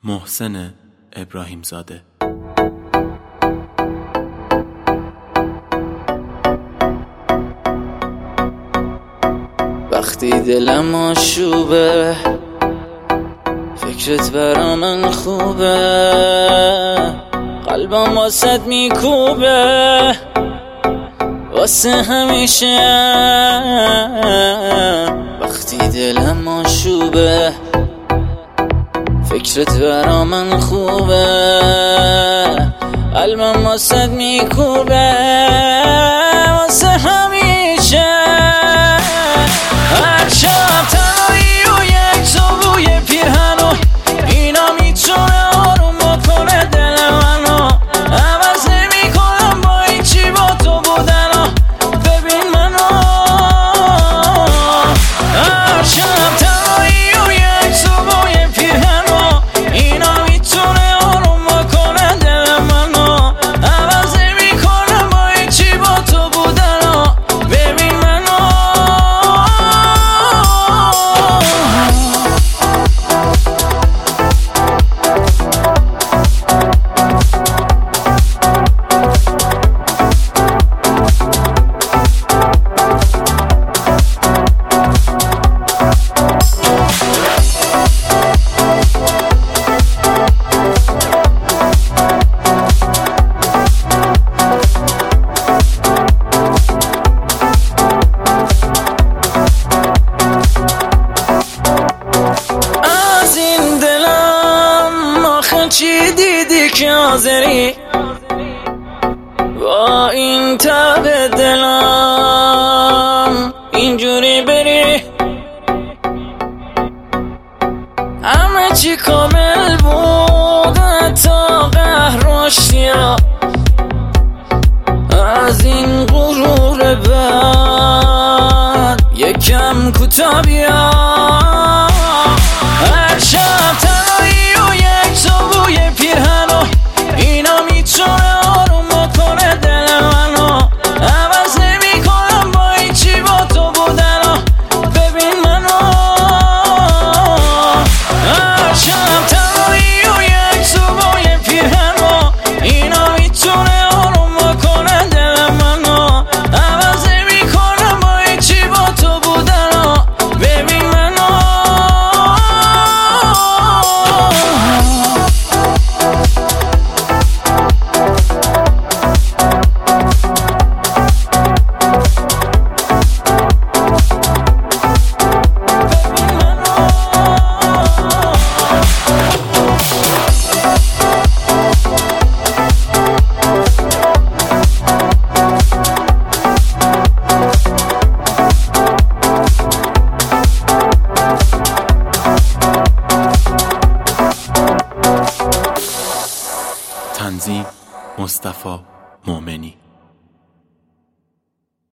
محسن ابراهیم زاده. وقتی دلم آشوبه فکرت برا من خوبه، قلبم واسد میکوبه واسه همیشه. وقتی دلم آشوبه فکرت برا من خوبه، قلبم واسد میکوبه واسه همیشه. هر شب تنهایی و یک تو بوی پیرهنو، اینا میتونه آروم بکنه دل منو. عوض نمیکنم با هیچی با تو بودنو، ببین منو. هر شب تنهایی و یک تو بوی پیرهنو، اینا میتونه آروم بکنه دل منو. عوض نمیکنم با هیچی با تو بودنو، ببین منو. چی دیدی که حاضری با این تب دلم اینجوری بری؟ همه چی کامل بود تا قهر و اشتیا، از این غرور بد یکم کوتاه بیا. هر شب تنهایی و یک تو بوی پیرهنو، اینا میتونه آروم بکنه دل منو. عوض نمیکنم با هیچی با تو بودنو، ببین منو. هر شب تنهایی و یک تو بوی پیرهنو، اینا میتونه آروم بکنه دل منو. عوض نمیکنم با هیچی با تو بودنو، ببین منو. تنظیم مصطفی مومنی.